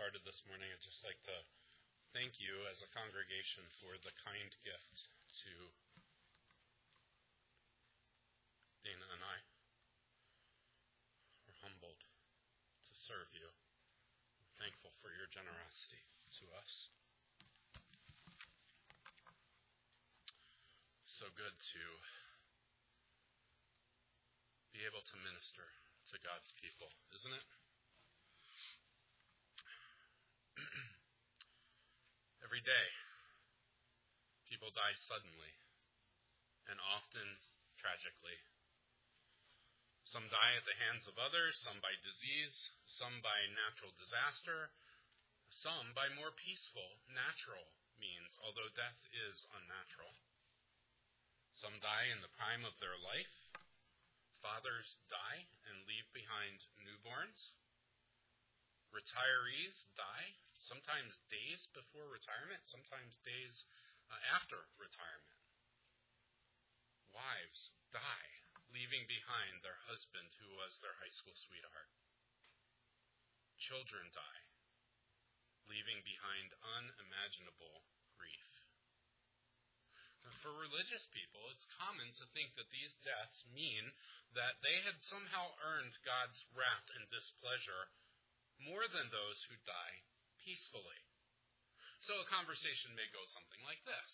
started this morning, I'd just like to thank you as a congregation for the kind gift to Dana and I. We're humbled to serve you. We're thankful for your generosity to us. So good to be able to minister to God's people, isn't it? Every day, people die suddenly and often tragically. Some die at the hands of others, some by disease, some by natural disaster, some by more peaceful, natural means, although death is unnatural. Some die in the prime of their life. Fathers die and leave behind newborns. Retirees die, sometimes days before retirement, sometimes days after retirement. Wives die, leaving behind their husband who was their high school sweetheart. Children die, leaving behind unimaginable grief. For religious people, it's common to think that these deaths mean that they had somehow earned God's wrath and displeasure more than those who die peacefully. So a conversation may go something like this.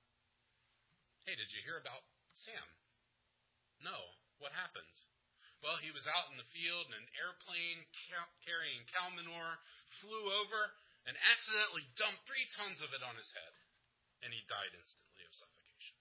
Hey, did you hear about Sam? No. What happened? Well, he was out in the field and an airplane carrying cow manure flew over and accidentally dumped 3 tons of it on his head. And he died instantly of suffocation.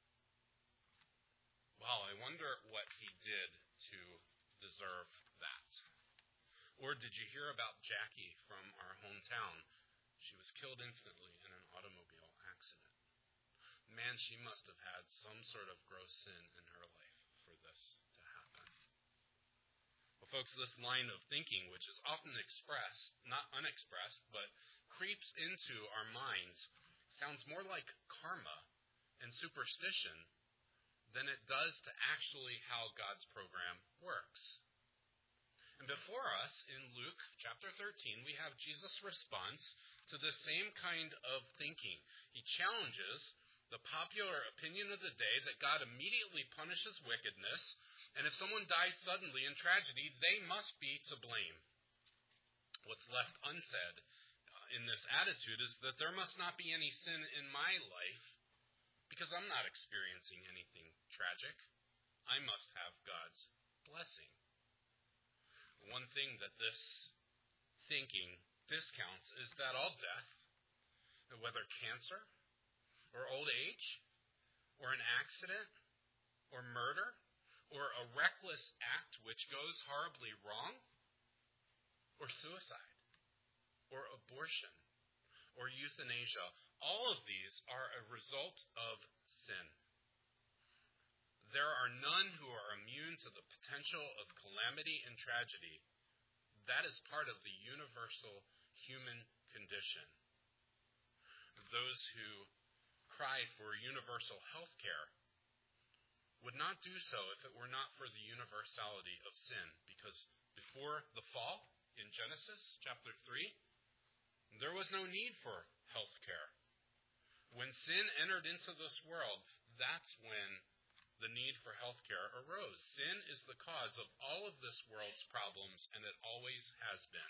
Wow, I wonder what he did to deserve that. Or did you hear about Jackie from our hometown? She was killed instantly in an automobile accident. Man, she must have had some sort of gross sin in her life for this to happen. Well, folks, this line of thinking, which is often expressed, not unexpressed, but creeps into our minds, sounds more like karma and superstition than it does to actually how God's program works. And before us, in Luke chapter 13, we have Jesus' response to the same kind of thinking. He challenges the popular opinion of the day that God immediately punishes wickedness, and if someone dies suddenly in tragedy, they must be to blame. What's left unsaid in this attitude is that there must not be any sin in my life because I'm not experiencing anything tragic. I must have God's blessing. One thing that this thinking discounts is that all death, whether cancer or old age or an accident or murder or a reckless act which goes horribly wrong or suicide or abortion or euthanasia, all of these are a result of sin. There are none who are immune to the potential of calamity and tragedy. That is part of the universal human condition. Those who cry for universal health care would not do so if it were not for the universality of sin, because before the fall in Genesis chapter 3, there was no need for health care. When sin entered into this world, that's when the need for health care arose. Sin is the cause of all of this world's problems, and it always has been.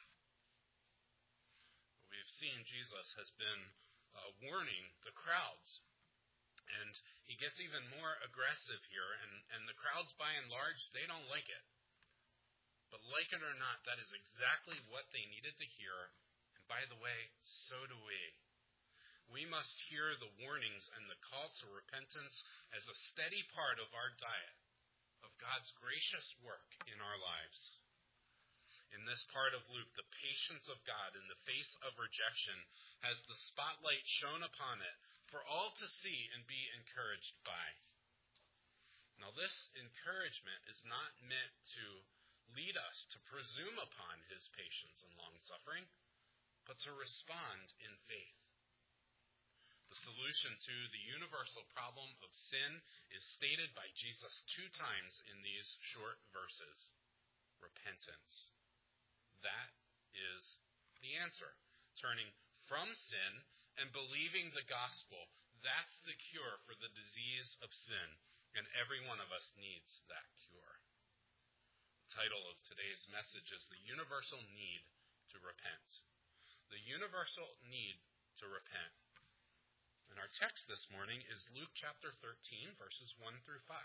We've seen Jesus has been warning the crowds, and he gets even more aggressive here, and the crowds, by and large, they don't like it. But like it or not, that is exactly what they needed to hear, and by the way, so do we. We must hear the warnings and the call to repentance as a steady part of our diet of God's gracious work in our lives. In this part of Luke, the patience of God in the face of rejection has the spotlight shone upon it for all to see and be encouraged by. Now, this encouragement is not meant to lead us to presume upon his patience and long-suffering, but to respond in faith. The solution to the universal problem of sin is stated by Jesus 2 times in these short verses. Repentance. That is the answer. turning from sin and believing the gospel. That's the cure for the disease of sin, and every one of us needs that cure. The title of today's message is The Universal Need to Repent. The universal need to repent. And our text this morning is Luke chapter 13, verses 1 through 5.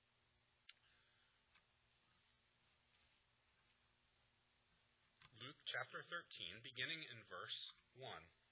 Luke chapter 13, beginning in verse 1.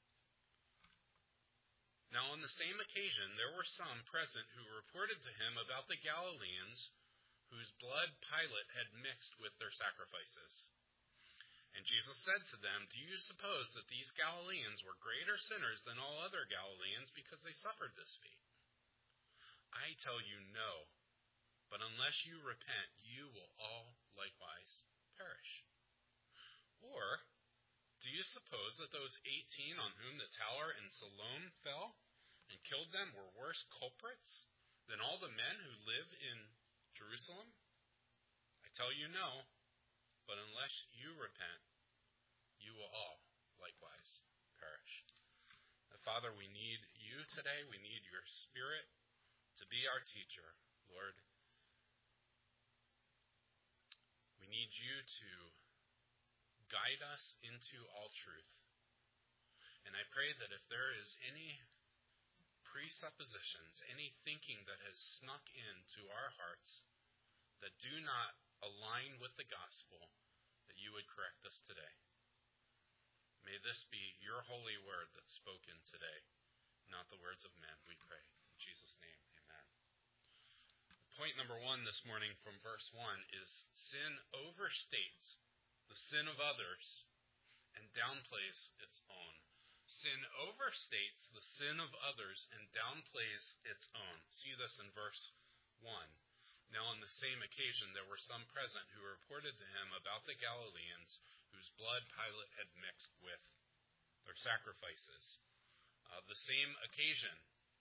Now on the same occasion there were some present who reported to him about the Galileans whose blood Pilate had mixed with their sacrifices. And Jesus said to them, "Do you suppose that these Galileans were greater sinners than all other Galileans because they suffered this fate? I tell you no, but unless you repent, you will all likewise perish. Or do you suppose that those 18 on whom the tower in Siloam fell and killed them were worse culprits than all the men who live in Jerusalem? I tell you no, but unless you repent, you will all likewise perish." Father, we need you today. We need your Spirit to be our teacher, Lord. We need you to guide us into all truth. And I pray that if there is any presuppositions, any thinking that has snuck into our hearts that do not align with the gospel, that you would correct us today. May this be your holy word that's spoken today, not the words of men, we pray. In Jesus' name, amen. Point number 1 this morning from verse 1 is sin overstates the sin of others and downplays its own. Sin overstates the sin of others and downplays its own. See this in verse 1. Now on the same occasion there were some present who reported to him about the Galileans whose blood Pilate had mixed with their sacrifices. The same occasion.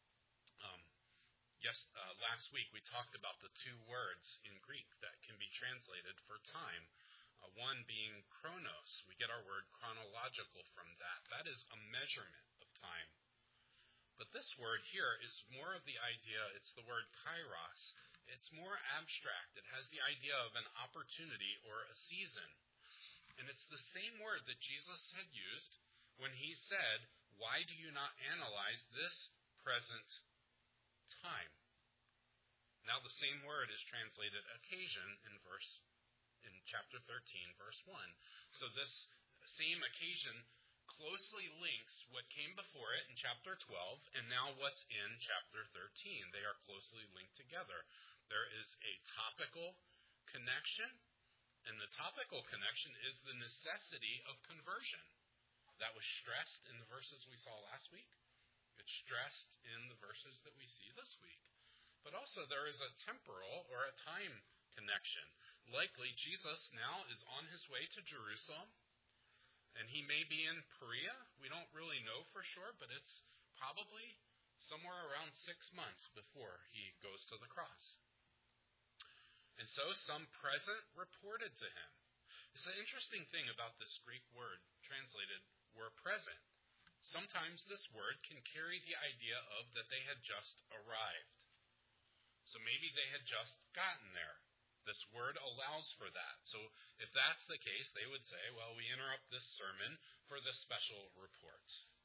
Last week we talked about the two words in Greek that can be translated for time. One being chronos. We get our word chronological from that. That is a measurement of time. But this word here is more of the idea, it's the word kairos. It's more abstract. It has the idea of an opportunity or a season. And it's the same word that Jesus had used when he said, "Why do you not analyze this present time?" Now the same word is translated occasion in chapter 13, verse 1. So this same occasion closely links what came before it in chapter 12 and now what's in chapter 13. They are closely linked together. There is a topical connection, and the topical connection is the necessity of conversion. That was stressed in the verses we saw last week. It's stressed in the verses that we see this week. But also there is a temporal or a time connection. Likely Jesus now is on his way to Jerusalem, and he may be in Perea. We don't really know for sure, but it's probably somewhere around 6 months before he goes to the cross. And so some present reported to him. It's an interesting thing about this Greek word translated were present. Sometimes this word can carry the idea of that they had just arrived. So maybe they had just gotten there. This word allows for that. So if that's the case, they would say, well, we interrupt this sermon for this special report.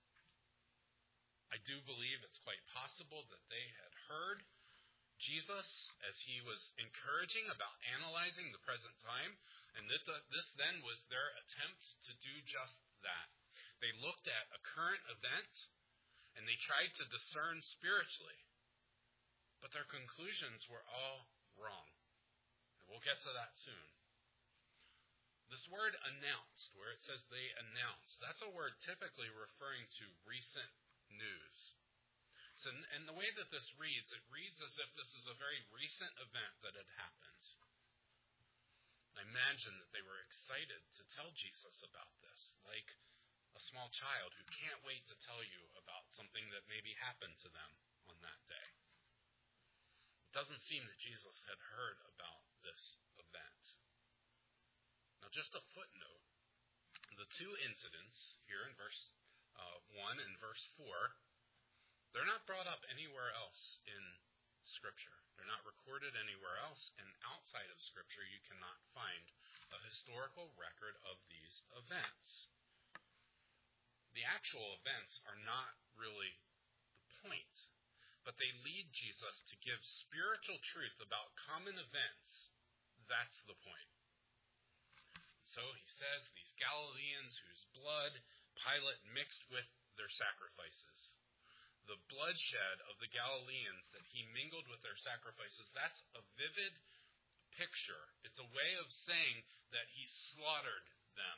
I do believe it's quite possible that they had heard Jesus as he was encouraging about analyzing the present time, and this then was their attempt to do just that. They looked at a current event, and they tried to discern spiritually, but their conclusions were all wrong. And we'll get to that soon. This word announced, where it says they announced, that's a word typically referring to recent news. So, and the way that this reads, it reads as if this is a very recent event that had happened. I imagine that they were excited to tell Jesus about this, like a small child who can't wait to tell you about something that maybe happened to them on that day. It doesn't seem that Jesus had heard about this event. Now, just a footnote. The two incidents here in verse 1 and verse 4, they're not brought up anywhere else in Scripture. They're not recorded anywhere else, and outside of Scripture you cannot find a historical record of these events. The actual events are not really the point, but they lead Jesus to give spiritual truth about common events. That's the point. So he says these Galileans whose blood Pilate mixed with their sacrifices. The bloodshed of the Galileans that he mingled with their sacrifices, that's a vivid picture. It's a way of saying that he slaughtered them.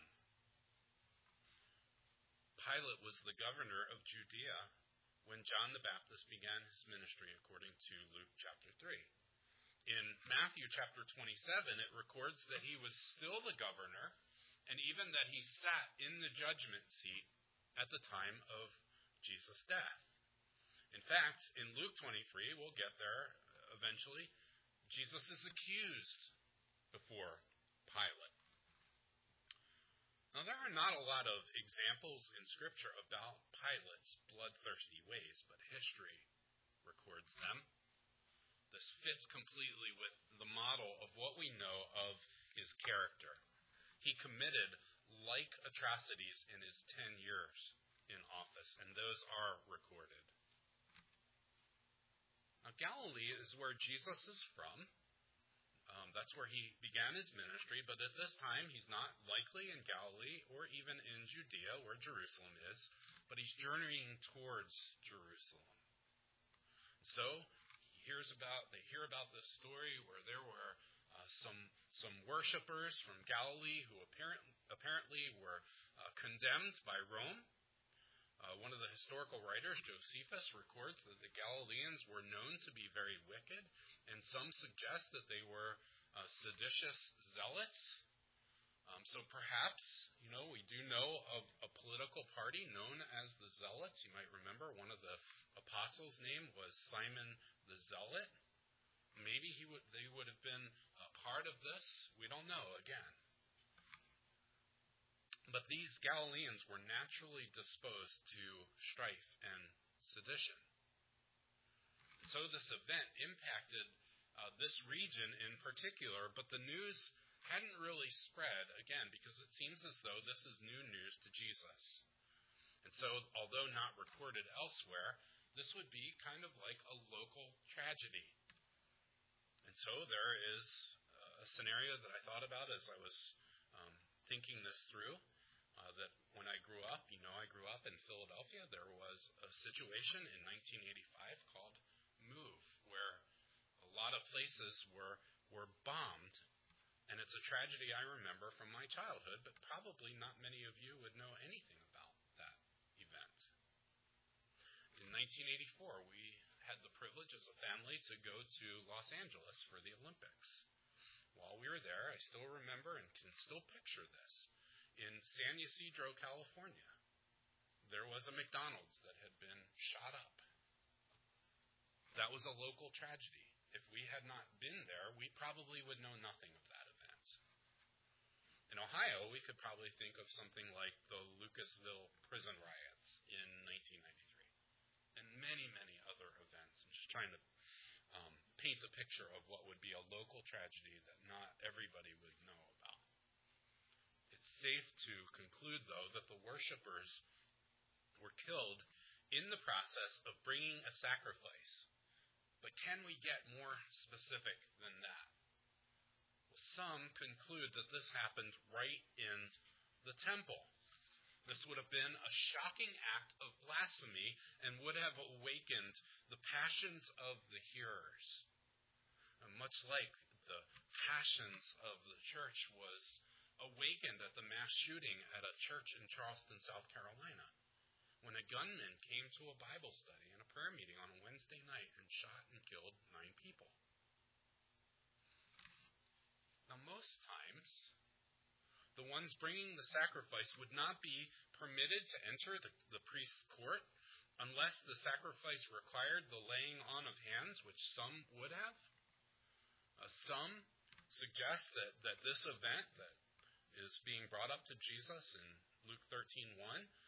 Pilate was the governor of Judea when John the Baptist began his ministry, according to Luke chapter 3. In Matthew chapter 27, it records that he was still the governor, and even that he sat in the judgment seat at the time of Jesus' death. In fact, in Luke 23, we'll get there eventually, Jesus is accused before Pilate. Now, there are not a lot of examples in Scripture about Pilate's bloodthirsty ways, but history records them. This fits completely with the model of what we know of his character. He committed like atrocities in his 10 years in office, and those are recorded. Now, Galilee is where Jesus is from. That's where he began his ministry, but at this time he's not likely in Galilee or even in Judea, where Jerusalem is, but he's journeying towards Jerusalem. So they hear about this story where there were some worshipers from Galilee who apparently were condemned by Rome. One of the historical writers, Josephus, records that the Galileans were known to be very wicked, and some suggest that they were seditious zealots. So perhaps, we do know of a political party known as the Zealots. You might remember one of the apostles' name was Simon the Zealot. Maybe they would have been a part of this. We don't know, again. But these Galileans were naturally disposed to strife and sedition. So this event impacted this region in particular, but the news hadn't really spread, again, because it seems as though this is new news to Jesus. And so, although not recorded elsewhere, this would be kind of like a local tragedy. And so there is a scenario that I thought about as I was thinking this through, that when I grew up, I grew up in Philadelphia. There was a situation in 1985 called MOVE, where a lot of places were bombed. And it's a tragedy I remember from my childhood, but probably not many of you would know anything about that event. In 1984, we had the privilege as a family to go to Los Angeles for the Olympics. While we were there, I still remember and can still picture this. In San Ysidro, California, there was a McDonald's that had been shot up. That was a local tragedy. If we had not been there, we probably would know nothing of that event. In Ohio, we could probably think of something like the Lucasville prison riots in 1993 and many, many other events. I'm just trying to paint the picture of what would be a local tragedy that not everybody would know about. It's safe to conclude, though, that the worshipers were killed in the process of bringing a sacrifice. But can we get more specific than that? Well, some conclude that this happened right in the temple. This would have been a shocking act of blasphemy and would have awakened the passions of the hearers. And much like the passions of the church was awakened at the mass shooting at a church in Charleston, South Carolina, when a gunman came to a Bible study and a prayer meeting on a Wednesday night and shot and killed 9 people. Now, most times, the ones bringing the sacrifice would not be permitted to enter the priest's court unless the sacrifice required the laying on of hands, which some would have. Some suggest that this event that is being brought up to Jesus in Luke 13:1, that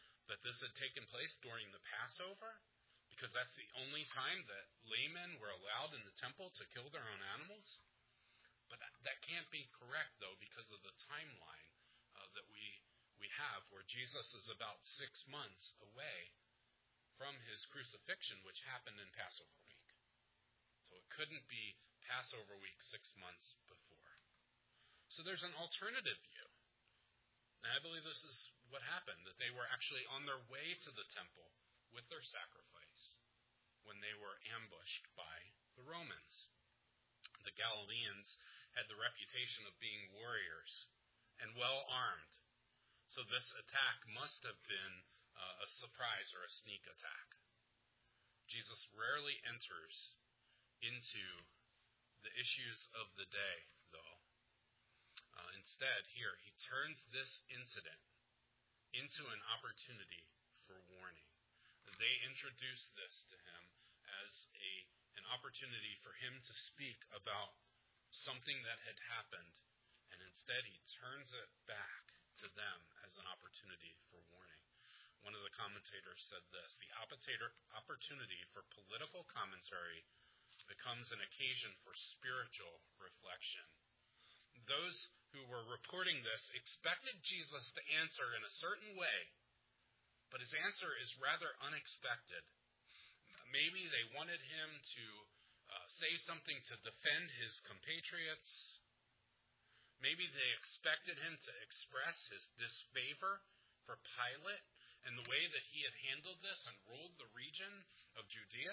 this had taken place during the Passover, because that's the only time that laymen were allowed in the temple to kill their own animals. But that can't be correct, though, because of the timeline that we have, where Jesus is about 6 months away from his crucifixion, which happened in Passover week. So it couldn't be Passover week 6 months before. So there's an alternative view. And I believe this is what happened, that they were actually on their way to the temple with their sacrifice when they were ambushed by the Romans. The Galileans had the reputation of being warriors and well armed. So this attack must have been a surprise or a sneak attack. Jesus rarely enters into the issues of the day, though. Instead, here, he turns this incident into an opportunity for warning. They introduce this to him as an opportunity for him to speak about something that had happened, and instead he turns it back to them as an opportunity for warning. One of the commentators said this: the opportunity for political commentary becomes an occasion for spiritual reflection. Those who were reporting this expected Jesus to answer in a certain way, but his answer is rather unexpected. Maybe they wanted him to say something to defend his compatriots. Maybe they expected him to express his disfavor for Pilate and the way that he had handled this and ruled the region of Judea.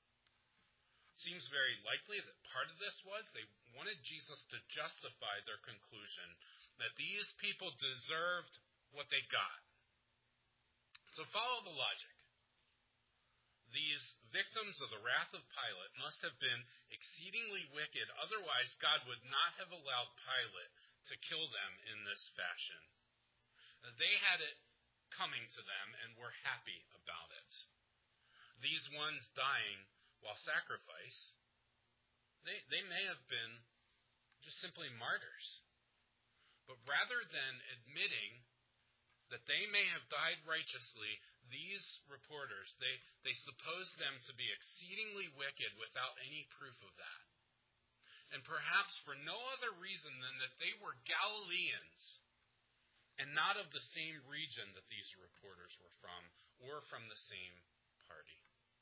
Seems very likely that part of this was they wanted Jesus to justify their conclusion that these people deserved what they got. So follow the logic. These victims of the wrath of Pilate must have been exceedingly wicked, otherwise God would not have allowed Pilate to kill them in this fashion. They had it coming to them and were happy about it. These ones dying while sacrifice, they may have been just simply martyrs. But rather than admitting that they may have died righteously, these reporters, they supposed them to be exceedingly wicked without any proof of that. And perhaps for no other reason than that they were Galileans and not of the same region that these reporters were from or from the same party.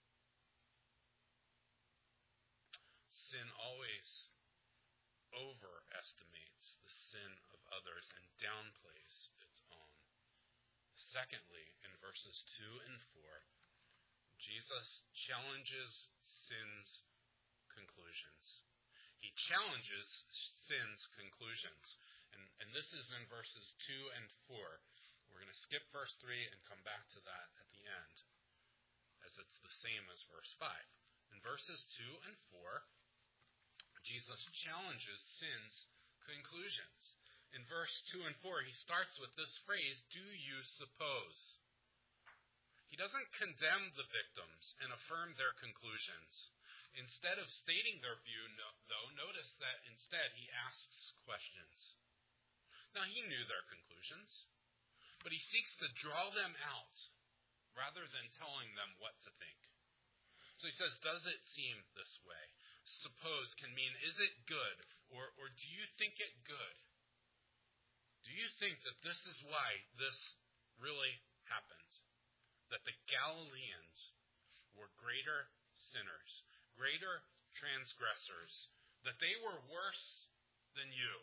Sin always overestimates the sin of others and downplays its own. Secondly, in verses 2 and 4, Jesus challenges sin's conclusions. He challenges sin's conclusions. And this is in verses 2 and 4. We're going to skip verse 3 and come back to that at the end, as it's the same as verse 5. In verses 2 and 4, Jesus challenges sin's conclusions. In verse 2 and 4, he starts with this phrase, "Do you suppose?" He doesn't condemn the victims and affirm their conclusions. Instead of stating their view, though, notice that instead he asks questions. Now, he knew their conclusions, but he seeks to draw them out rather than telling them what to think. So he says, does it seem this way? Suppose can mean, is it good? Or do you think it good? Do you think that this is why this really happened? That the Galileans were greater sinners, greater transgressors, that they were worse than you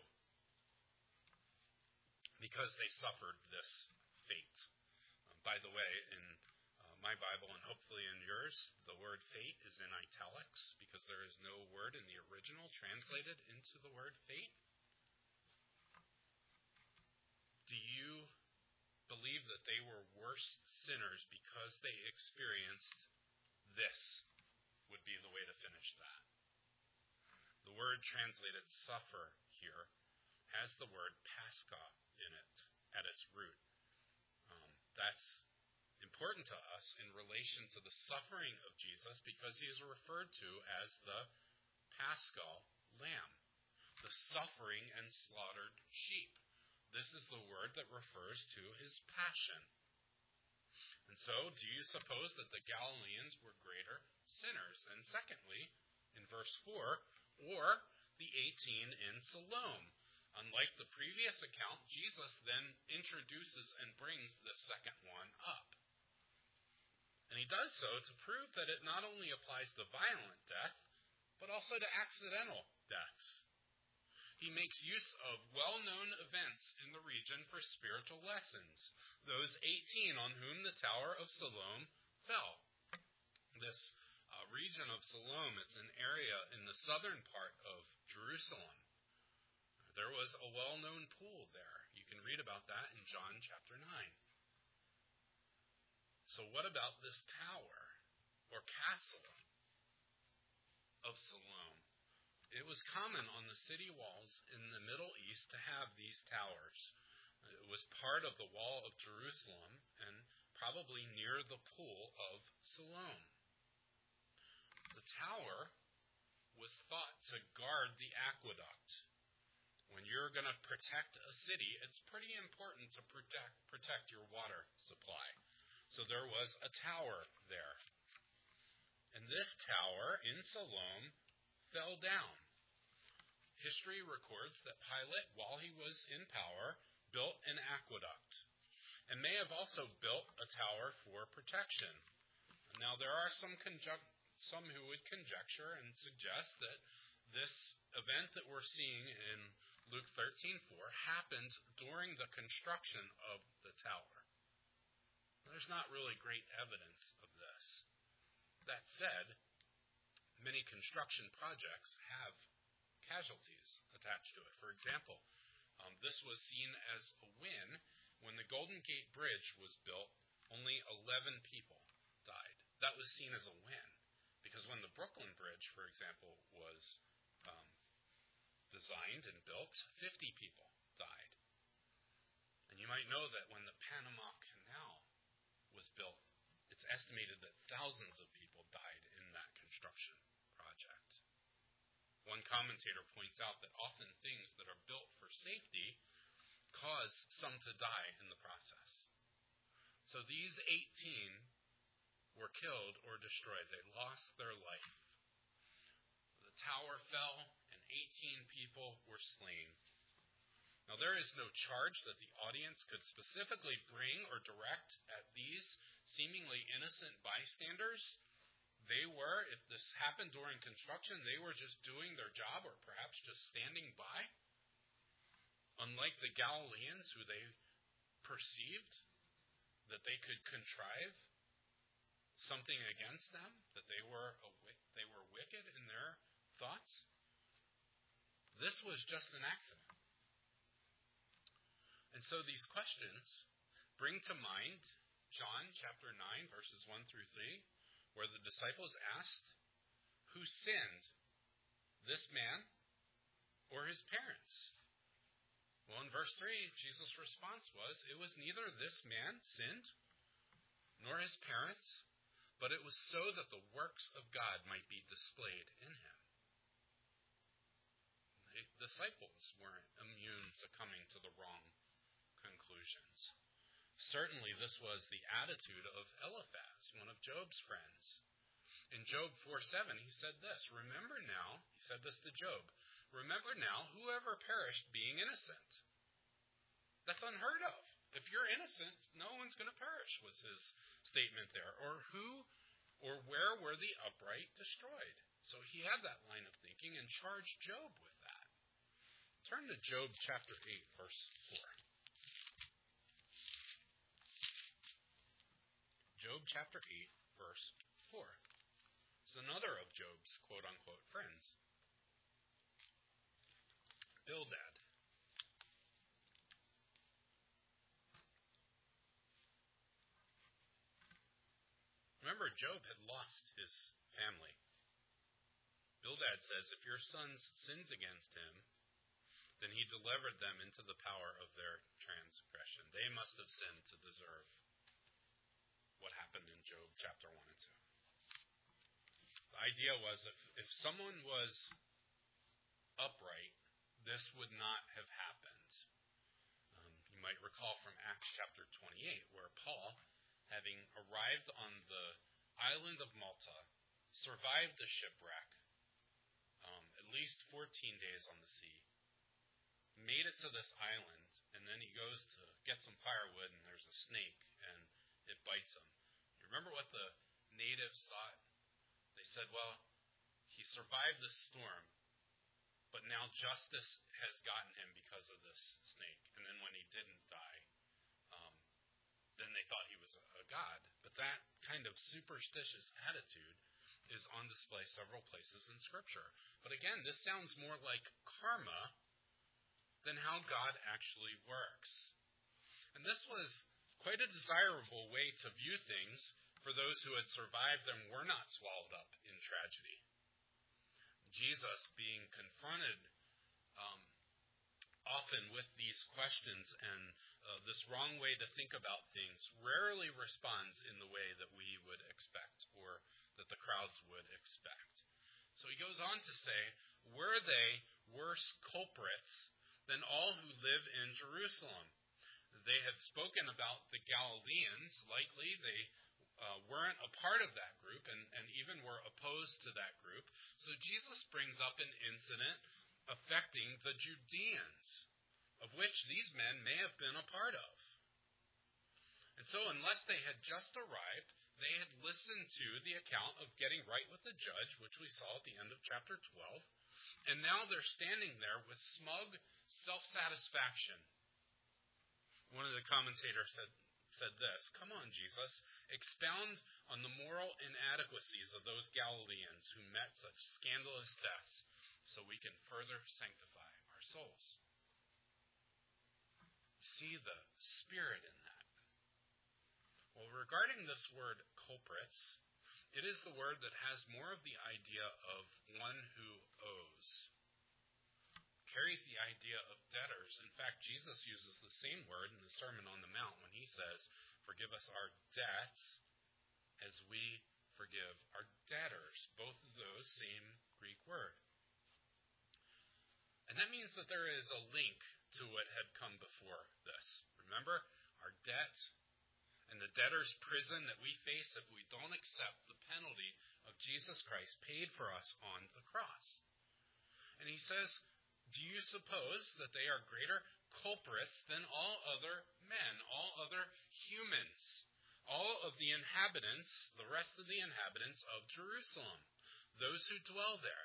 because they suffered this fate. By the way, in my Bible and hopefully in yours, the word fate is in italics because there is no word in the original translated into the word fate. Do you believe that they were worse sinners because they experienced this? Would be the way to finish that. The word translated suffer here has the word pascha in it at its root. That's important to us in relation to the suffering of Jesus because he is referred to as the paschal lamb, the suffering and slaughtered sheep. This is the word that refers to his passion. And so, do you suppose that the Galileans were greater sinners than, secondly, in verse 4, or the 18 in Siloam? Unlike the previous account, Jesus then introduces and brings the second one up. And he does so to prove that it not only applies to violent death, but also to accidental deaths. He makes use of well-known events in the region for spiritual lessons, those 18 on whom the Tower of Siloam fell. This region of Siloam, it's an area in the southern part of Jerusalem. There was a well-known pool there. You can read about that in John chapter 9. So what about this tower or castle of Siloam? It was common on the city walls in the Middle East to have these towers. It was part of the wall of Jerusalem and probably near the pool of Siloam. The tower was thought to guard the aqueduct. When you're going to protect a city, it's pretty important to protect your water supply. So there was a tower there. And this tower in Siloam fell down. History records that Pilate, while he was in power, built an aqueduct and may have also built a tower for protection. Now, there are some who would conjecture and suggest that this event that we're seeing in Luke 13:4 happened during the construction of the tower. There's not really great evidence of this. That said, many construction projects have casualties attached to it. For example, this was seen as a win when the Golden Gate Bridge was built. Only 11 people died. That was seen as a win because when the Brooklyn Bridge, for example, was designed and built, 50 people died. And you might know that when the Panama Canal was built, it's estimated that thousands of people died in that construction project. One commentator points out that often things that are built for safety cause some to die in the process. So these 18 were killed or destroyed. They lost their life. The tower fell and 18 people were slain. Now, there is no charge that the audience could specifically bring or direct at these seemingly innocent bystanders. They were, if this happened during construction, they were just doing their job or perhaps just standing by. Unlike the Galileans, who they perceived that they could contrive something against them, that they were wicked in their thoughts. This was just an accident. And so these questions bring to mind John chapter 9, verses 1 through 3, where the disciples asked, who sinned, this man or his parents? Well, in verse 3, Jesus' response was, it was neither this man sinned nor his parents, but it was so that the works of God might be displayed in him. The disciples weren't immune to coming to the wrong conclusions. Certainly, this was the attitude of Eliphaz, one of Job's friends. In Job 4:7, he said this, remember now, he said this to Job, remember now whoever perished being innocent. That's unheard of. If you're innocent, no one's going to perish, was his statement there. Or who or where were the upright destroyed? So he had that line of thinking and charged Job with that. Turn to Job chapter 8, verse 4. Job chapter 8, verse 4. It's another of Job's quote-unquote friends. Bildad. Remember, Job had lost his family. Bildad says, if your sons sinned against him, then he delivered them into the power of their transgression. They must have sinned to deserve what happened in Job chapter 1 and 2. The idea was if someone was upright, this would not have happened. You might recall from Acts chapter 28, where Paul having arrived on the island of Malta, survived the shipwreck, at least 14 days on the sea, made it to this island, and then he goes to get some firewood, and there's a snake, and it bites him. You remember what the natives thought? They said, well, he survived this storm, but now justice has gotten him because of this snake. And then when he didn't die, then they thought he was a god. But that kind of superstitious attitude is on display several places in Scripture. But again, this sounds more like karma than how God actually works. And this was quite a desirable way to view things for those who had survived and were not swallowed up in tragedy. Jesus being confronted often with these questions and this wrong way to think about things rarely responds in the way that we would expect or that the crowds would expect. So he goes on to say, were they worse culprits than all who live in Jerusalem? They had spoken about the Galileans. Likely they weren't a part of that group and even were opposed to that group. So Jesus brings up an incident affecting the Judeans, of which these men may have been a part of. And so unless they had just arrived, they had listened to the account of getting right with the judge, which we saw at the end of chapter 12, and now they're standing there with smug self-satisfaction. One of the commentators said this, come on, Jesus, expound on the moral inadequacies of those Galileans who met such scandalous deaths so we can further sanctify our souls. See the spirit in that. Well, regarding this word culprits, it is the word that has more of the idea of one who owes. Carries the idea of debtors. In fact, Jesus uses the same word in the Sermon on the Mount when he says, forgive us our debts as we forgive our debtors. Both of those, same Greek word. And that means that there is a link to what had come before this. Remember, our debt and the debtor's prison that we face if we don't accept the penalty of Jesus Christ paid for us on the cross. And he says, do you suppose that they are greater culprits than all other men, all other humans, all of the inhabitants, the rest of the inhabitants of Jerusalem, those who dwell there?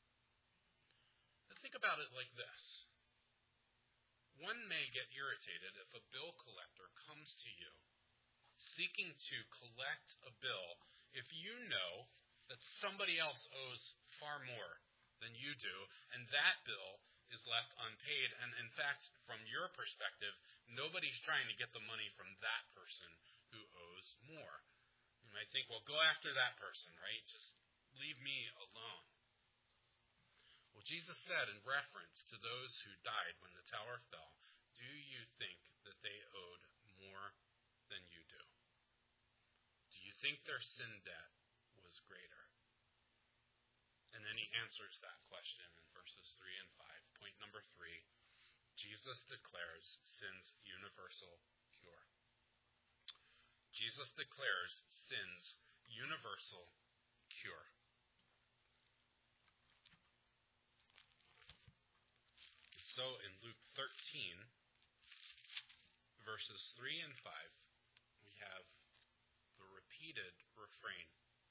Think about it like this. One may get irritated if a bill collector comes to you seeking to collect a bill if you know that somebody else owes far more than you do, and that bill is left unpaid. And in fact, from your perspective, nobody's trying to get the money from that person who owes more. You might think, well, go after that person, right? Just leave me alone. Well, Jesus said in reference to those who died when the tower fell, do you think that they owed more than you do? Do you think their sin debt was greater? And then he answers that question in verses 3 and 5. Point number 3, Jesus declares sin's universal cure. Jesus declares sin's universal cure. So in Luke 13, verses 3 and 5, we have the repeated refrain.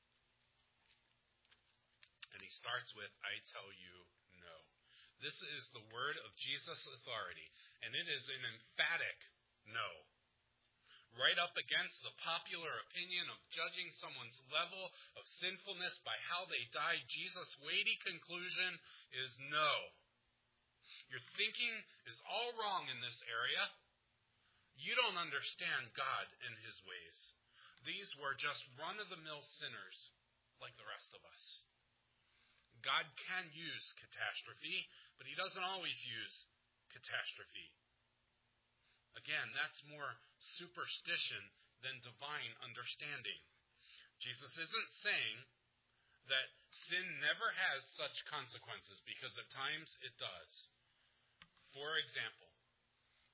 And he starts with, I tell you no. This is the word of Jesus' authority, and it is an emphatic no. Right up against the popular opinion of judging someone's level of sinfulness by how they die, Jesus' weighty conclusion is no. Your thinking is all wrong in this area. You don't understand God and his ways. These were just run-of-the-mill sinners like the rest of us. God can use catastrophe, but he doesn't always use catastrophe. Again, that's more superstition than divine understanding. Jesus isn't saying that sin never has such consequences, because at times it does. For example,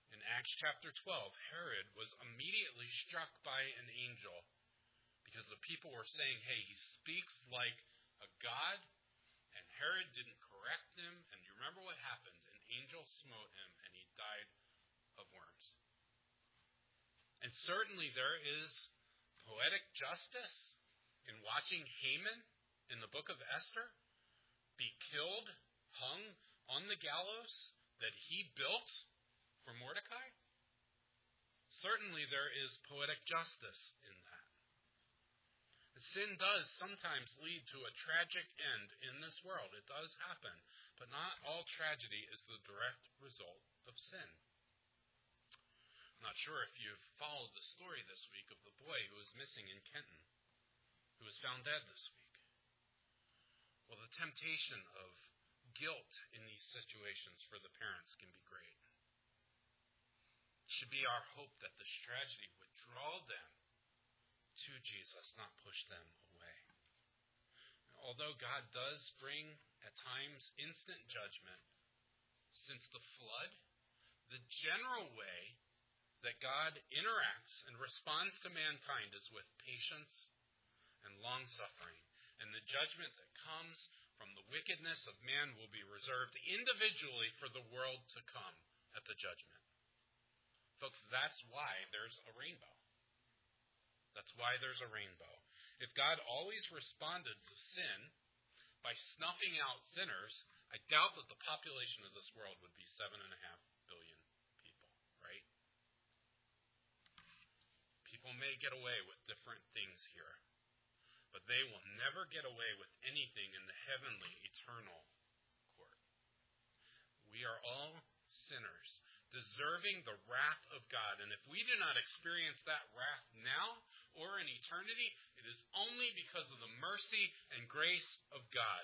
In Acts chapter 12, Herod was immediately struck by an angel because the people were saying, hey, he speaks like a god, and Herod didn't correct him. And you remember what happened? An angel smote him, and he died of worms. And certainly there is poetic justice in watching Haman in the book of Esther be killed, hung on the gallows that he built for Mordecai. Certainly there is poetic justice in that. Sin does sometimes lead to a tragic end in this world. It does happen. But not all tragedy is the direct result of sin. I'm not sure if you've followed the story this week of the boy who was missing in Kenton, who was found dead this week. Well, the temptation of guilt in these situations for the parents can be great. It should be our hope that this tragedy would draw them to Jesus, not push them away. Although God does bring, at times, instant judgment, since the flood, the general way that God interacts and responds to mankind is with patience and long-suffering. And the judgment that comes from the wickedness of man will be reserved individually for the world to come at the judgment. Folks, that's why there's a rainbow. That's why there's a rainbow. If God always responded to sin by snuffing out sinners, I doubt that the population of this world would be 7.5 billion people, right? People may get away with different things here, but they will never get away with anything in the heavenly, eternal court. We are all sinners, deserving the wrath of God. And if we do not experience that wrath now or in eternity, it is only because of the mercy and grace of God.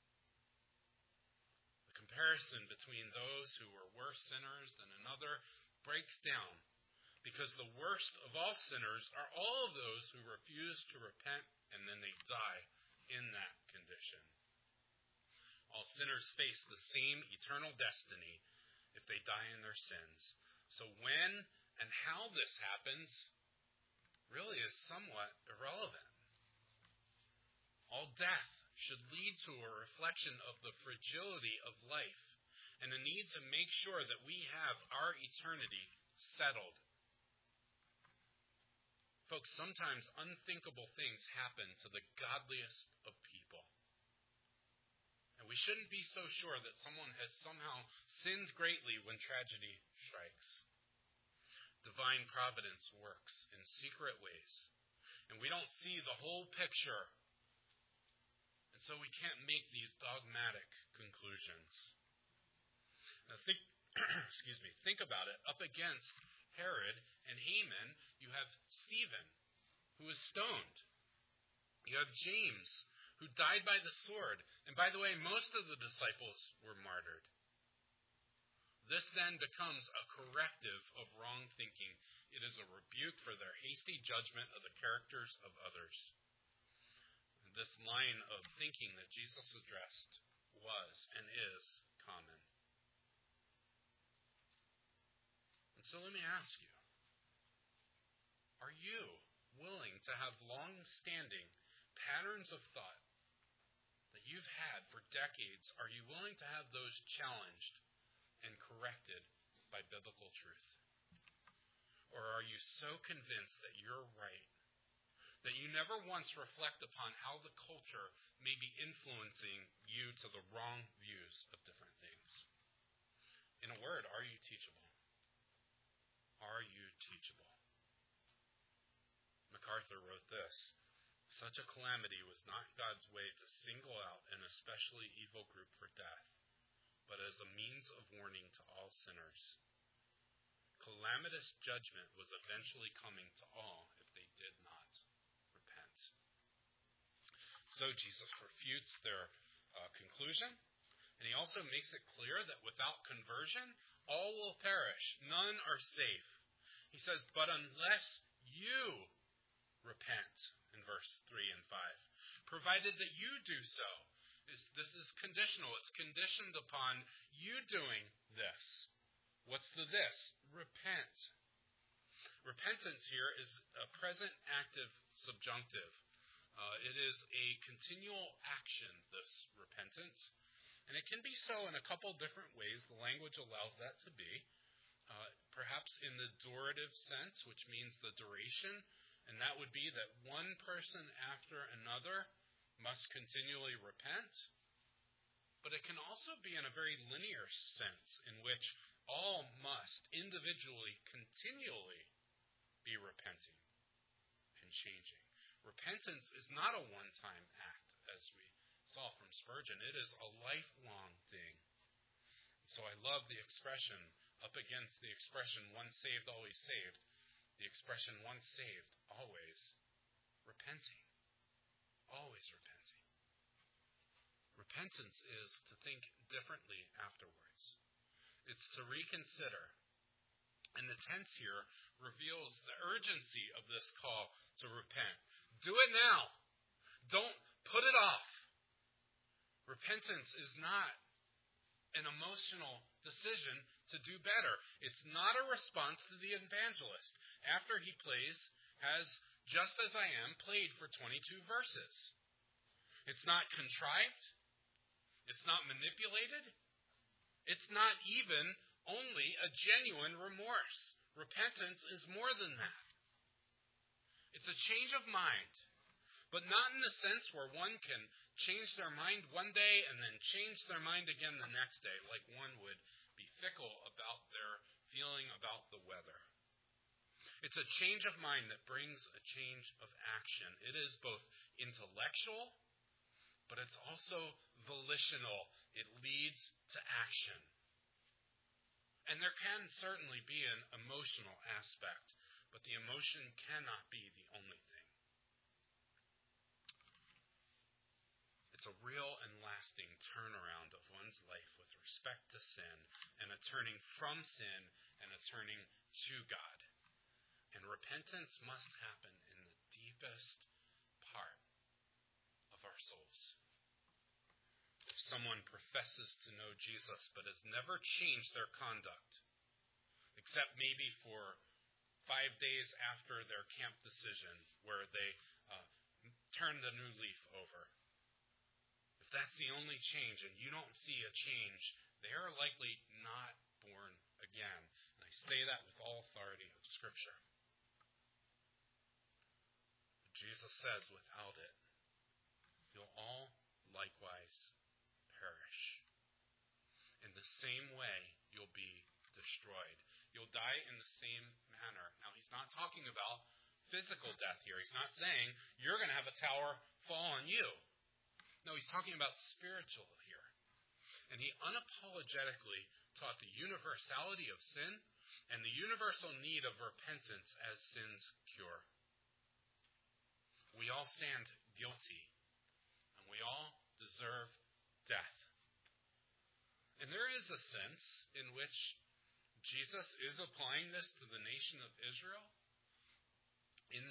The comparison between those who are worse sinners than another breaks down, because the worst of all sinners are all of those who refuse to repent and then they die in that condition. All sinners face the same eternal destiny if they die in their sins. So when and how this happens really is somewhat irrelevant. All death should lead to a reflection of the fragility of life and a need to make sure that we have our eternity settled. Folks, sometimes unthinkable things happen to the godliest of people. And we shouldn't be so sure that someone has somehow sinned greatly when tragedy strikes. Divine providence works in secret ways, and we don't see the whole picture. And so we can't make these dogmatic conclusions. Now think about it. Up against Herod and Haman, you have Stephen, who was stoned. You have James, who died by the sword. And by the way, most of the disciples were martyred. This then becomes a corrective of wrong thinking. It is a rebuke for their hasty judgment of the characters of others. And this line of thinking that Jesus addressed was and is common. And so let me ask you, are you willing to have long-standing patterns of thought that you've had for decades, are you willing to have those challenged and corrected by biblical truth? Or are you so convinced that you're right, that you never once reflect upon how the culture may be influencing you to the wrong views of different things? In a word, are you teachable? Are you teachable? MacArthur wrote this: "Such a calamity was not God's way to single out an especially evil group for death, but as a means of warning to all sinners. Calamitous judgment was eventually coming to all if they did not repent." So Jesus refutes their conclusion, and he also makes it clear that without conversion, all will perish. None are safe. He says, but unless you repent, in verse 3 and 5, provided that you do so. This is conditional. It's conditioned upon you doing this. What's the this? Repent. Repentance here is a present active subjunctive. It is a continual action, this repentance. And it can be so in a couple different ways. The language allows that to be. Perhaps in the durative sense, which means the duration, and that would be that one person after another must continually repent. But it can also be in a very linear sense, in which all must individually, continually be repenting and changing. Repentance is not a one-time act, as we saw from Spurgeon. It is a lifelong thing. So I love the expression up against the expression once saved, always saved. The expression once saved, always repenting. Always repenting. Repentance is to think differently afterwards. It's to reconsider. And the tense here reveals the urgency of this call to repent. Do it now. Don't put it off. Repentance is not an emotional decision to do better. It's not a response to the evangelist. After he plays, has Just As I Am played for 22 verses. It's not contrived. It's not manipulated. It's not even only a genuine remorse. Repentance is more than that. It's a change of mind, but not in the sense where one can change their mind one day and then change their mind again the next day, like one would be fickle about their feeling about the weather. It's a change of mind that brings a change of action. It is both intellectual, but it's also volitional. It leads to action. And there can certainly be an emotional aspect, but the emotion cannot be the only thing. It's a real and lasting turnaround of one's life with respect to sin, and a turning from sin and a turning to God. And repentance must happen in the deepest part of our souls. If someone professes to know Jesus but has never changed their conduct, except maybe for 5 days after their camp decision where they turned the new leaf over, if that's the only change and you don't see a change, they are likely not born again. And I say that with all authority of Scripture. Jesus says, without it, you'll all likewise perish. In the same way, you'll be destroyed. You'll die in the same manner. Now, he's not talking about physical death here. He's not saying you're going to have a tower fall on you. No, he's talking about spiritual here. And he unapologetically taught the universality of sin and the universal need of repentance as sin's cure. We all stand guilty, and we all deserve death. And there is a sense in which Jesus is applying this to the nation of Israel, in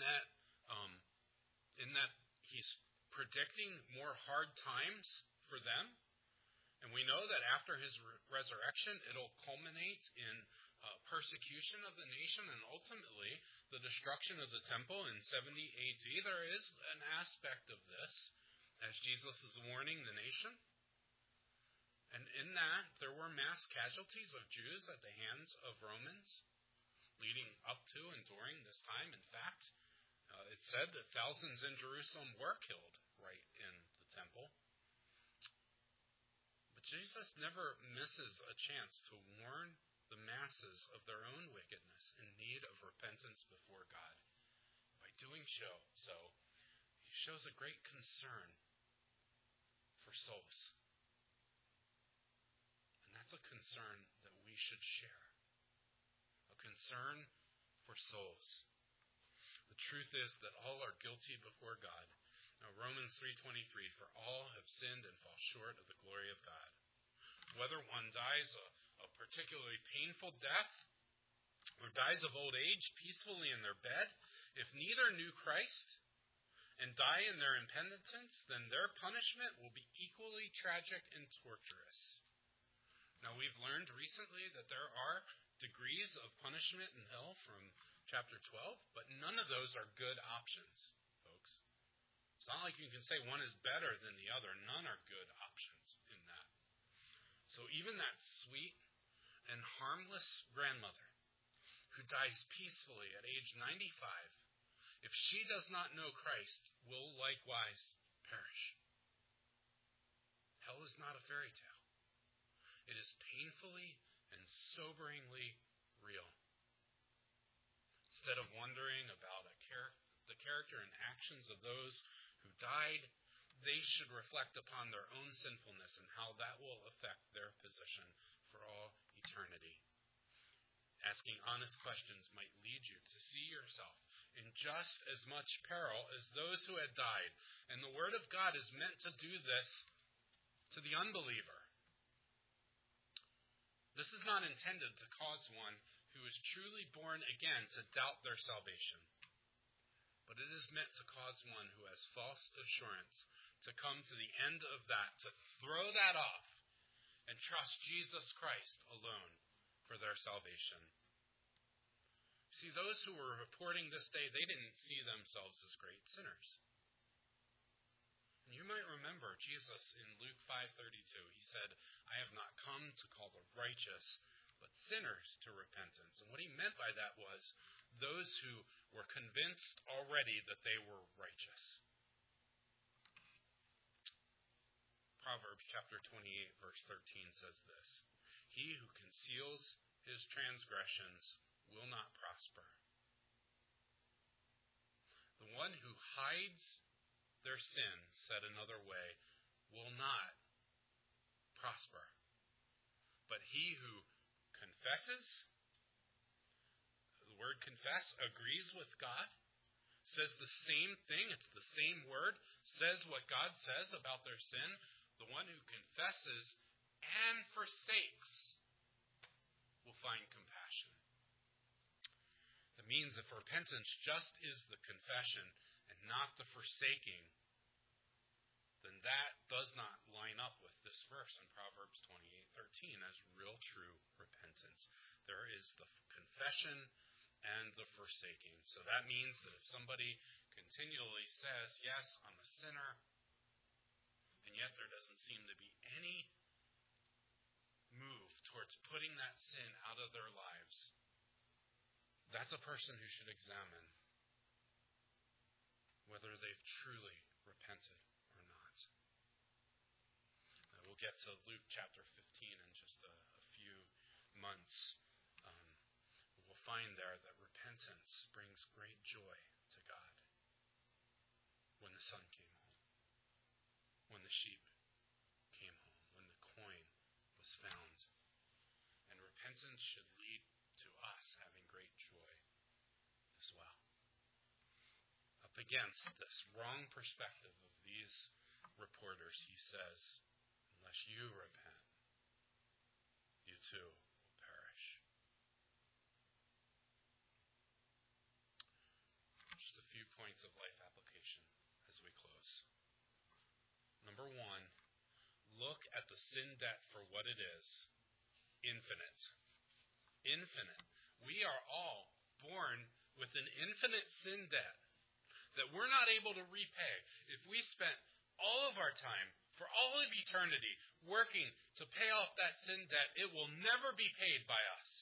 that he's predicting more hard times for them. And we know that after his resurrection, it'll culminate in persecution of the nation and ultimately the destruction of the temple in 70 AD. There is an aspect of this as Jesus is warning the nation. And in that, there were mass casualties of Jews at the hands of Romans leading up to and during this time. In fact, it said that thousands in Jerusalem were killed right in the temple. But Jesus never misses a chance to warn the masses of their own wickedness in need of repentance before God. By doing so, he shows a great concern for souls. And that's a concern that we should share. A concern for souls. The truth is that all are guilty before God. Now, Romans 3:23, for all have sinned and fall short of the glory of God. Whether one dies a particularly painful death or dies of old age peacefully in their bed, if neither knew Christ and die in their impenitence, then their punishment will be equally tragic and torturous. Now, we've learned recently that there are degrees of punishment in hell from chapter 12, but none of those are good options, folks. It's not like you can say one is better than the other. None are good options in that. So even that sweet and harmless grandmother who dies peacefully at age 95, if she does not know Christ, will likewise perish. Hell is not a fairy tale. It is painfully and soberingly real. Instead of wondering about the character and actions of those who died, they should reflect upon their own sinfulness and how that will affect their position for all eternity. Asking honest questions might lead you to see yourself in just as much peril as those who had died. And the Word of God is meant to do this to the unbeliever. This is not intended to cause one who is truly born again to doubt their salvation. But it is meant to cause one who has false assurance to come to the end of that, to throw that off and trust Jesus Christ alone for their salvation. See, those who were reporting this day, they didn't see themselves as great sinners. And you might remember Jesus in Luke 5:32. He said, I have not come to call the righteous, but sinners to repentance. And what he meant by that was those who were convinced already that they were righteous. Proverbs chapter 28, verse 13 says this, He who conceals his transgressions will not prosper. The one who hides their sin, said another way, will not prosper. But he who confesses, the word confess agrees with God, says the same thing, it's the same word, says what God says about their sin. The one who confesses and forsakes will find compassion. That means if repentance just is the confession and not the forsaking, then that does not line up with this verse in Proverbs 28:13 as real, true repentance. There is the confession and the forsaking. So that means that if somebody continually says, yes, I'm a sinner, and yet there doesn't seem to be any move towards putting that sin out of their lives, that's a person who should examine whether they've truly repented or not. We'll get to Luke chapter 15 in just a few months. We'll find there that repentance brings great joy to God. When the son came home, when the sheep came home, when the coin was found. And repentance should lead to us having great joy as well. Up against this wrong perspective of these reporters, he says, unless you repent, you too will perish. Just a few points of life application as we close. Number one, look at the sin debt for what it is. Infinite. Infinite. We are all born with an infinite sin debt that we're not able to repay. If we spent all of our time, for all of eternity, working to pay off that sin debt, it will never be paid by us.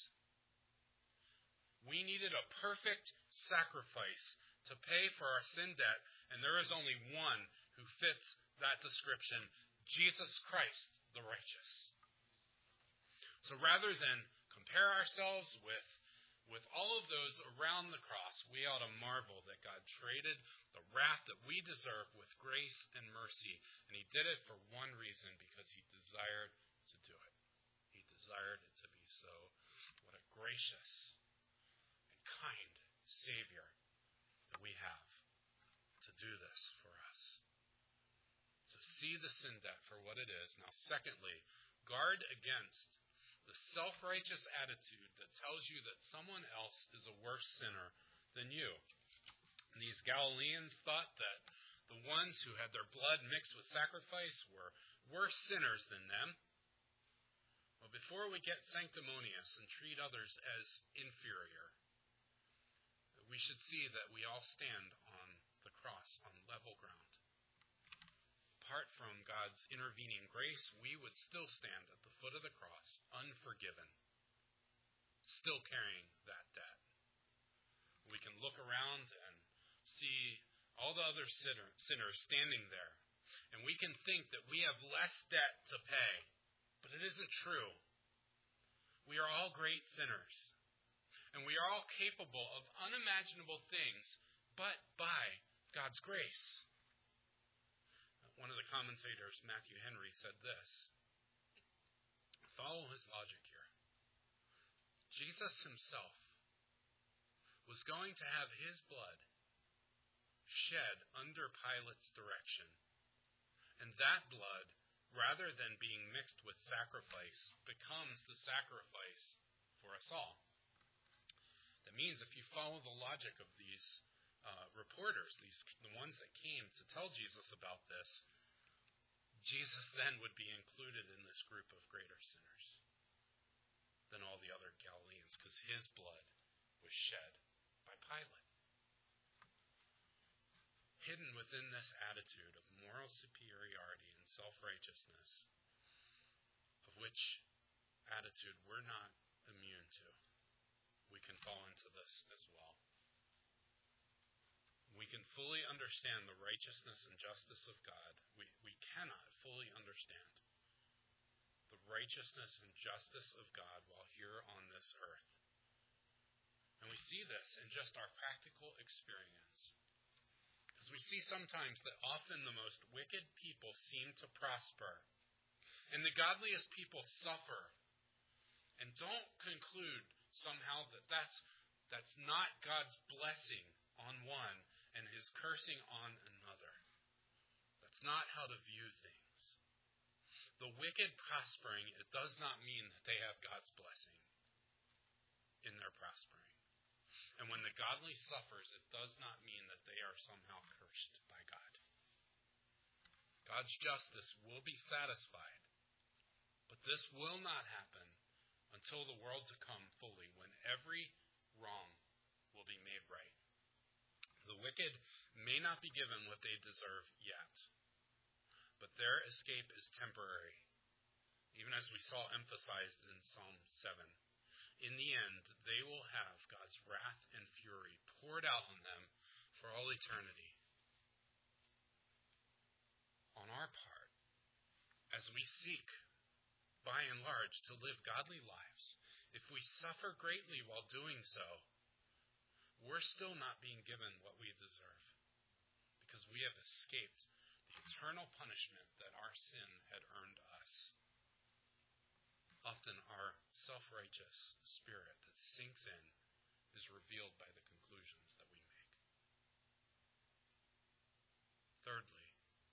We needed a perfect sacrifice to pay for our sin debt, and there is only one who fits that description, Jesus Christ, the righteous. So rather than compare ourselves with all of those around the cross, we ought to marvel that God traded the wrath that we deserve with grace and mercy. And he did it for one reason, because he desired to do it. He desired it to be so. What a gracious and kind Savior that we have to do this for us. So see the sin debt for what it is. Now, secondly, guard against the self-righteous attitude that tells you that someone else is a worse sinner than you. And these Galileans thought that the ones who had their blood mixed with sacrifice were worse sinners than them. But before we get sanctimonious and treat others as inferior, we should see that we all stand on the cross, on level ground. Apart from God's intervening grace, we would still stand at the foot of the cross, unforgiven, still carrying that debt. We can look around and see all the other sinners standing there, and we can think that we have less debt to pay, but it isn't true. We are all great sinners, and we are all capable of unimaginable things, but by God's grace. One of the commentators, Matthew Henry, said this. Follow his logic here. Jesus himself was going to have his blood shed under Pilate's direction. And that blood, rather than being mixed with sacrifice, becomes the sacrifice for us all. That means if you follow the logic of these reporters, the ones that came to tell Jesus about this, Jesus then would be included in this group of greater sinners than all the other Galileans, because his blood was shed by Pilate. Hidden within this attitude of moral superiority and self-righteousness, of which attitude we're not immune to, we can fall into this as well. We can fully understand the righteousness and justice of God. We cannot fully understand the righteousness and justice of God while here on this earth. And we see this in just our practical experience. Because we see sometimes that often the most wicked people seem to prosper, and the godliest people suffer. And don't conclude somehow that that's not God's blessing on one and his cursing on another. That's not how to view things. The wicked prospering, it does not mean that they have God's blessing in their prospering. And when the godly suffers, it does not mean that they are somehow cursed by God. God's justice will be satisfied, but this will not happen until the world to come fully, when every wrong will be made right. The wicked may not be given what they deserve yet, but their escape is temporary, even as we saw emphasized in Psalm 7. In the end, they will have God's wrath and fury poured out on them for all eternity. On our part, as we seek, by and large, to live godly lives, if we suffer greatly while doing so, we're still not being given what we deserve, because we have escaped the eternal punishment that our sin had earned us. Often our self-righteous spirit that sinks in is revealed by the conclusions that we make. Thirdly,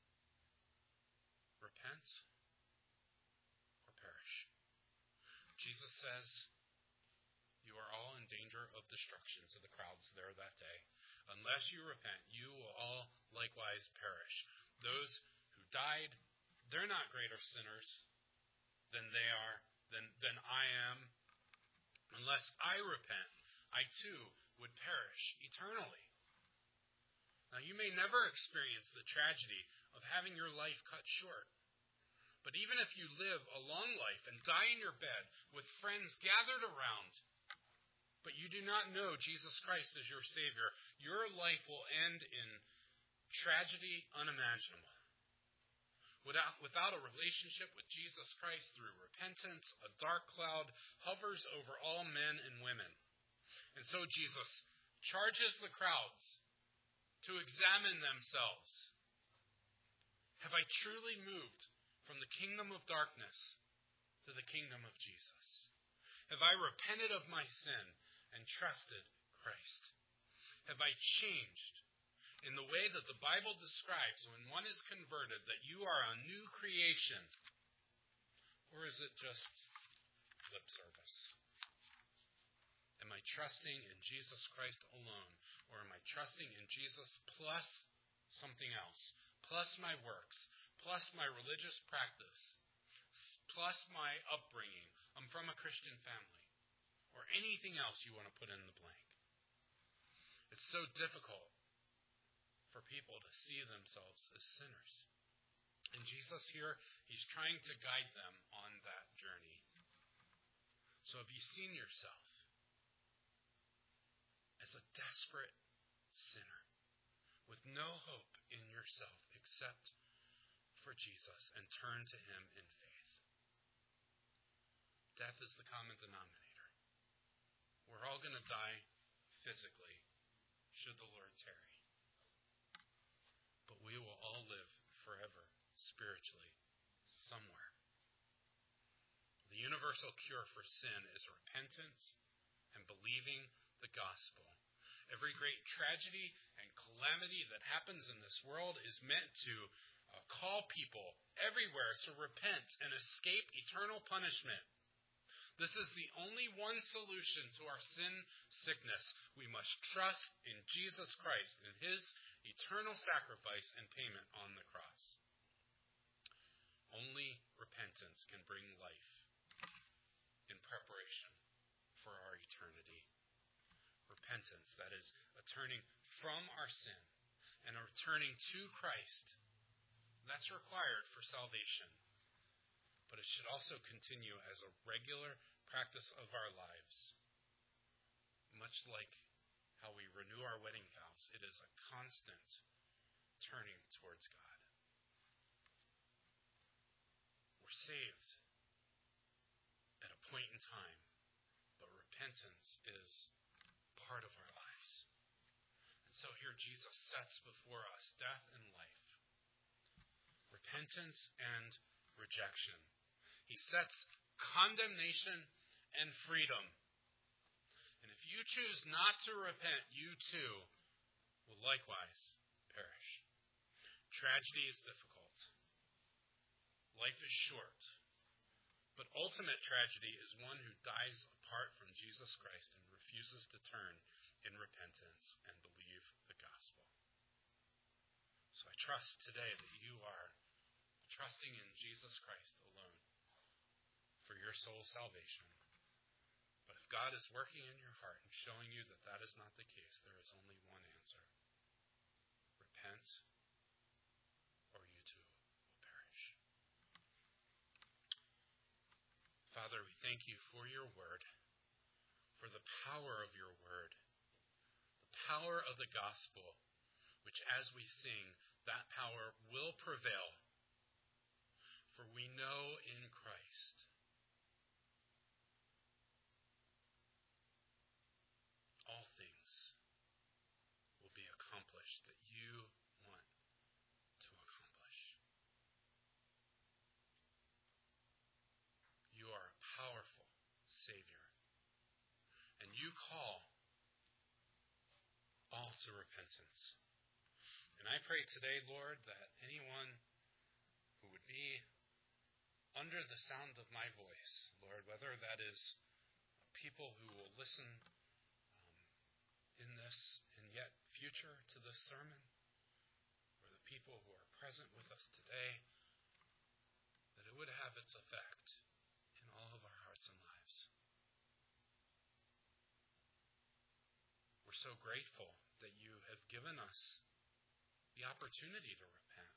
repent or perish. Jesus says, you are all in danger of destruction to the crowds there that day. Unless you repent, you will all likewise perish. Those who died, they're not greater sinners than I am. Unless I repent, I too would perish eternally. Now, you may never experience the tragedy of having your life cut short. But even if you live a long life and die in your bed with friends gathered around, but you do not know Jesus Christ as your Savior, your life will end in tragedy unimaginable. Without a relationship with Jesus Christ through repentance, a dark cloud hovers over all men and women. And so Jesus charges the crowds to examine themselves. Have I truly moved from the kingdom of darkness to the kingdom of Jesus? Have I repented of my sin and trusted Christ? Have I changed in the way that the Bible describes when one is converted, that you are a new creation? Or is it just lip service? Am I trusting in Jesus Christ alone? Or am I trusting in Jesus plus something else? Plus my works? Plus my religious practice? Plus my upbringing? I'm from a Christian family, or anything else you want to put in the blank. It's so difficult for people to see themselves as sinners. And Jesus here, he's trying to guide them on that journey. So have you seen yourself as a desperate sinner with no hope in yourself except for Jesus and turn to him in faith? Death is the common denominator. We're all going to die physically, should the Lord tarry. But we will all live forever, spiritually, somewhere. The universal cure for sin is repentance and believing the gospel. Every great tragedy and calamity that happens in this world is meant to call people everywhere to repent and escape eternal punishment. This is the only one solution to our sin sickness. We must trust in Jesus Christ and his eternal sacrifice and payment on the cross. Only repentance can bring life in preparation for our eternity. Repentance, that is, a turning from our sin and a returning to Christ. That's required for salvation. But it should also continue as a regular practice of our lives. Much like how we renew our wedding vows, it is a constant turning towards God. We're saved at a point in time, but repentance is part of our lives. And so here Jesus sets before us death and life, repentance and rejection. He sets condemnation and freedom. And if you choose not to repent, you too will likewise perish. Tragedy is difficult. Life is short. But ultimate tragedy is one who dies apart from Jesus Christ and refuses to turn in repentance and believe the gospel. So I trust today that you are trusting in Jesus Christ alone for your soul's salvation. But if God is working in your heart and showing you that that is not the case, there is only one answer. Repent, or you too will perish. Father, we thank you for your word, for the power of your word, the power of the gospel, which as we sing, that power will prevail. For we know in Christ all things will be accomplished that you want to accomplish. You are a powerful Savior, and you call all to repentance. And I pray today, Lord, that anyone who would be under the sound of my voice, Lord, whether that is people who will listen in this and yet future to this sermon, or the people who are present with us today, that it would have its effect in all of our hearts and lives. We're so grateful that you have given us the opportunity to repent.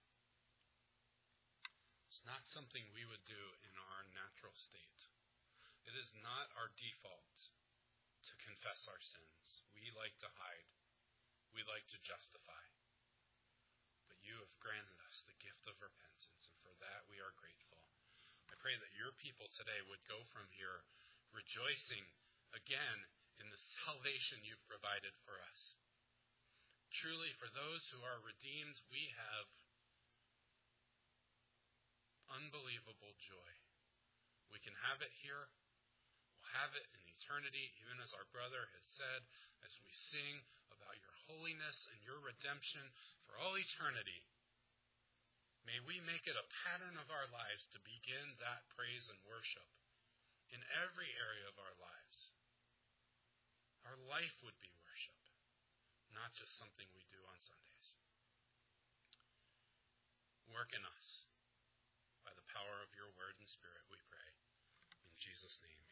It's not something we would do in our natural state. It is not our default to confess our sins. We like to hide. We like to justify. But you have granted us the gift of repentance, and for that we are grateful. I pray that your people today would go from here rejoicing again in the salvation you've provided for us. Truly, for those who are redeemed, we have unbelievable joy. We can have it here. We'll have it in eternity, even as our brother has said, as we sing about your holiness and your redemption for all eternity. May we make it a pattern of our lives to begin that praise and worship in every area of our lives. Our life would be worship, not just something we do on Sundays. Work in us by the power of your word and spirit, we pray. In Jesus' name.